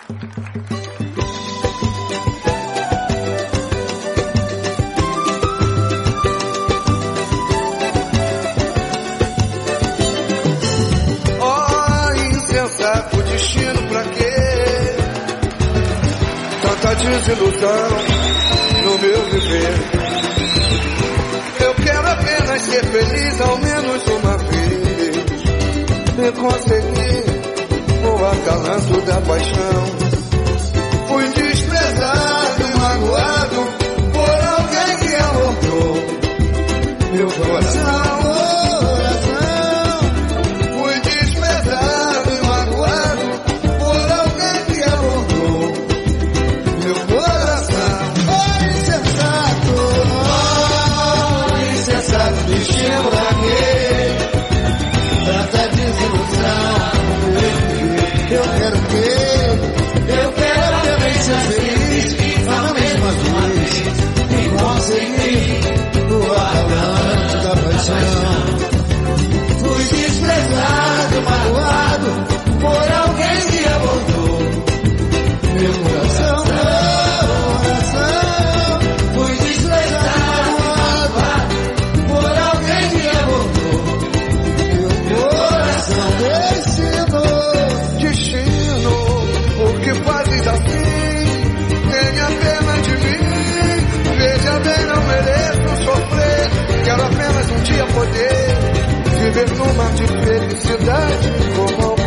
Desilusão no meu viver. Eu quero apenas ser feliz ao menos uma vez e conseguir o acalanto da paixão. Fui desprezado e magoado por alguém que abortou meu coração. Fui desprezado e magoado por alguém que abortou meu coração. Oh, insensato destino pra quê? Tanta desilusão. Eu quero também ser feliz na mesma vez e conseguir o acalanto da paixão. Fui desprezado, magoado por alguém que abortou meu coração. Quero apenas um dia poder viver num mar de felicidade como